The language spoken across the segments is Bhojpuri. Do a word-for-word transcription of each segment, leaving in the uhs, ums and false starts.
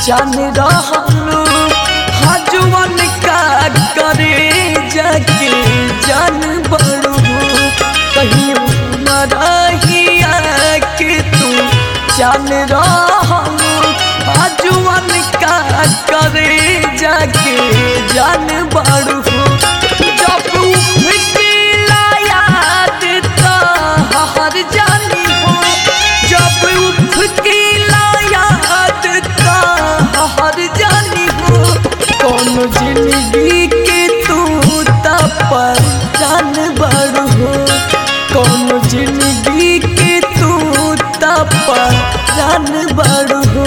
जान रहलू हजवन का करे जाके जान बड़ू कहीं न रहिया के तू जान रहलू हजवन का करे जाके जान बड़ू जब उठला याद तो हर जानी हो जब उठला याद तो हर जानी हो कौन जिंदगी के तू तप जान बड़ हो कौन जिंदगी के तू तप जान बड़ हो।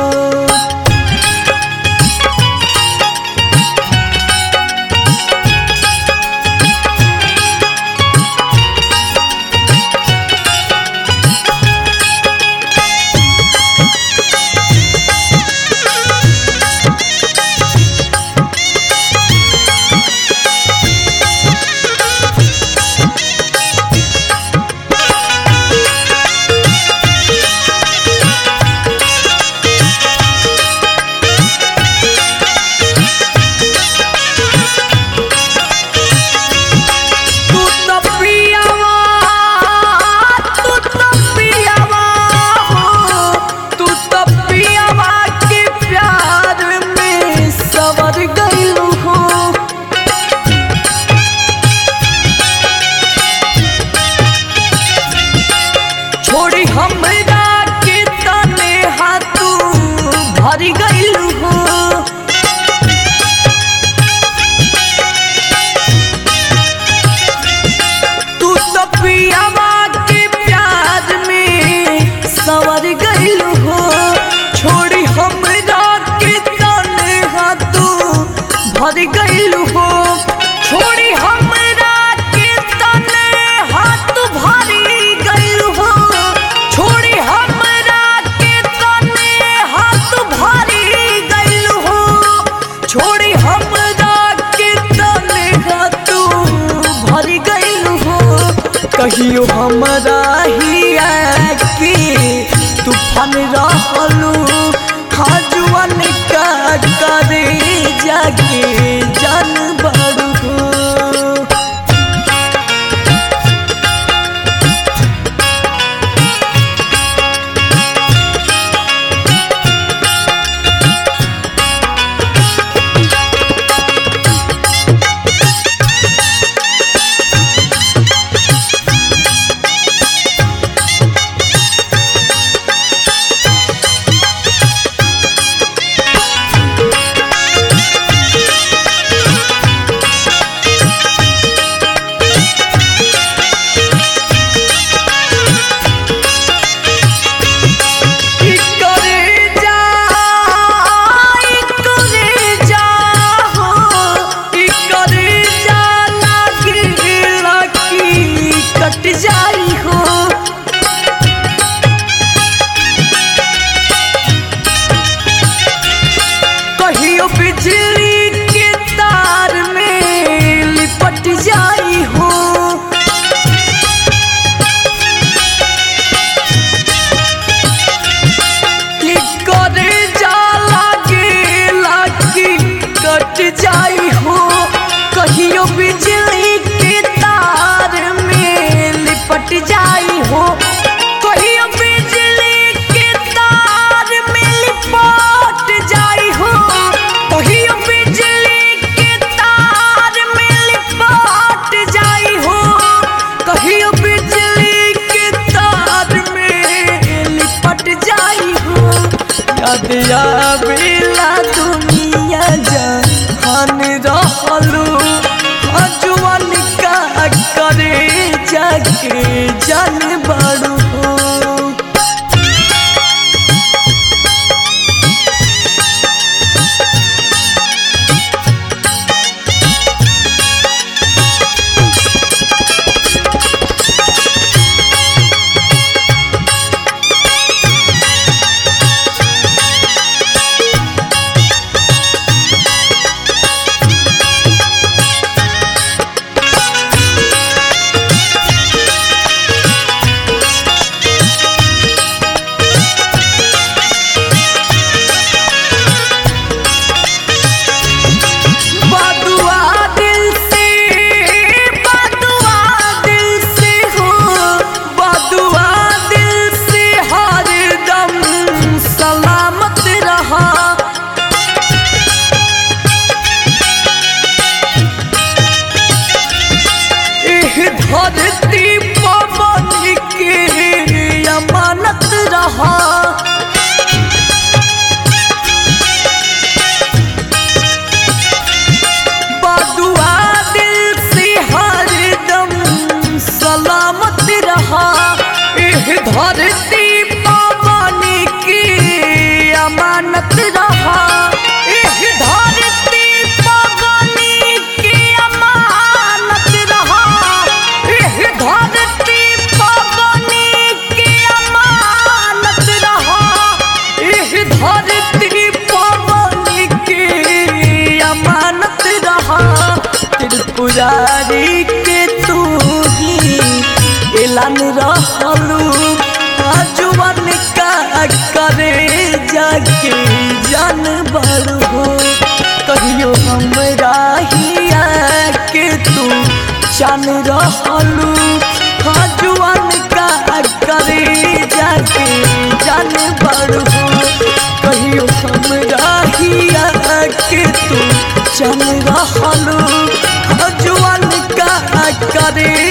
भर गइल हो छोड़ी हमरा के तने हाथ भरी गइल हो छोड़ी हमरा के तने हाथ भरी गइल हो छोड़ी हमरा के तने हाथ भरी गइल हो कहियो हमरा हिया के तूफान रहलू हजवन का करे जाके जान बड़ हो। बिजली के तार में लिपट जाई हो करे जाला के लागी कट जाई हो कहियो बिजली के तार में लिपट जाई हो कहियो बिजली के तार में लिपट जाई हो कहियो बिजली के तार में लिपट जाई हो कहियो बिजली के तार में लिपट जाई हो याद आवेला दुनिया जहान रहलू हजवन का करे जाके जान बड़ हो। धरती पवन के अमानत रहा। बदुआ दिल से हरदम सलामत रहा। एह धरती पवन के अमानत रहा। एह धरती पवन के अमानत रहा। एह धरती पवन के अमानत रहा। एह धरती पवन के अमानत रहा। त्रिपुरारी के तू ही एलान रहलू। आजुवन का करे जाके जानवर हो। कहियो हमरा हिया के तू जान रहलू। आजुवन का करे जाके जानवर हो। कहियो हमरा हिया के तू जान रहलू। आजुवन का करे